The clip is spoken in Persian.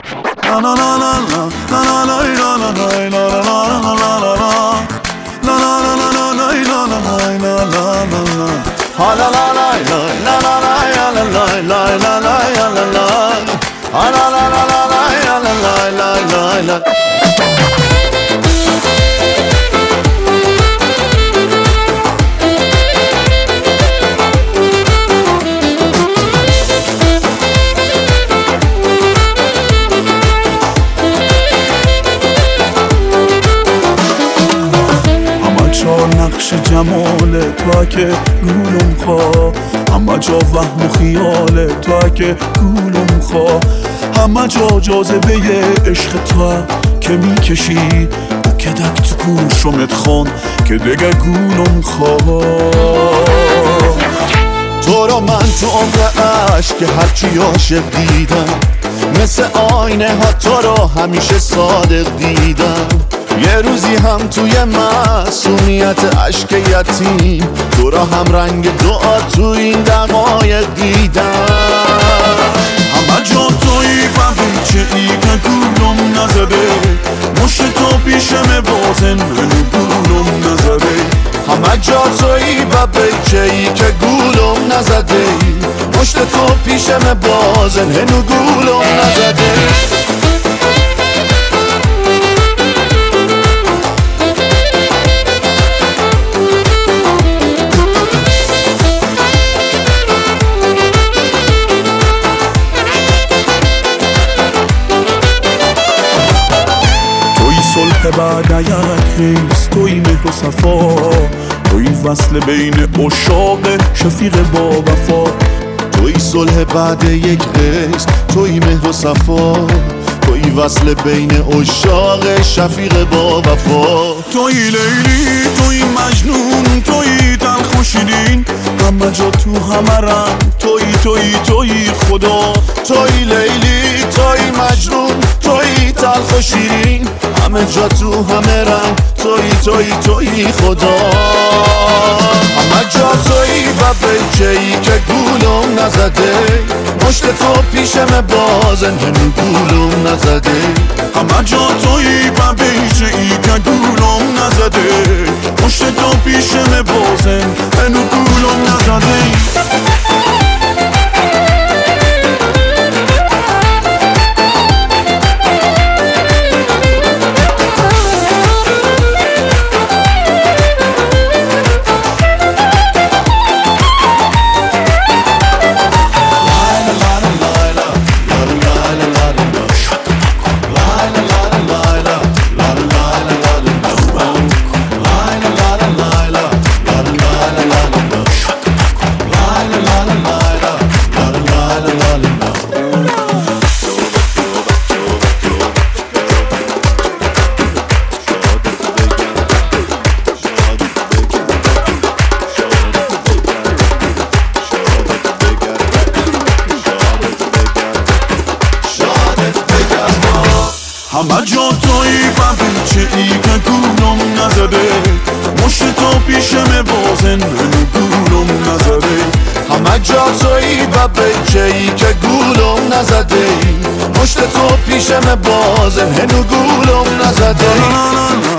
نقش جمال تو که گولم خواه، همه جا وهم و خیال تو که گولم خواه، همه جا جاذبه عشق تو که میکشی و کدک تو گوشمت خون که دیگه گولم خواه. تو رو من تو عمق عشق که هرچی عاشق دیدم، مثل آینه ها تو رو همیشه صادق دیدم. یه روزی هم توی معصومیت عشق یتیم تو را هم رنگ دعا تو این دقایق دیدم. همه جا تویی و بیچه ای که گولم نزده، مشت تو پیشم بازن هنو گولم نزده. همه جا تویی و بیچه ای که گولم نزده، مشت تو پیشم بازن هنو گولم نزده. صلح بعد یک خیز توی مهر و صفا، توی وصل بین عشاق شفیق با وفا. توی صلح بعد یک قیس، توی مهر و صفا، توی وصل بین عشاق شفیق با وفا. توی لیلی، توی مجنون، توی تلخ و شیرین، همه جا تو همه رنگ توی خدا. توی لیلی، توی مجنون، توی تلخ و شیرین، همه جا تو همه رنگ توی خدا. همه جا توی و بیچه ای که گولم نزده، مشت تو پیشم بازن هنو گولم نزده. همه جا توی و بیچه ای که گولم نزده، مشت تو پیشم بازن هنو گولم نزده. همه جا توی و بیچه ای که گولم نزده، مشت تو پیشم بازن هنو گولم نزده. همه جا توی و بیچه ای که گولم نزده، مشت تو پیشم بازن هنو گولم نزده.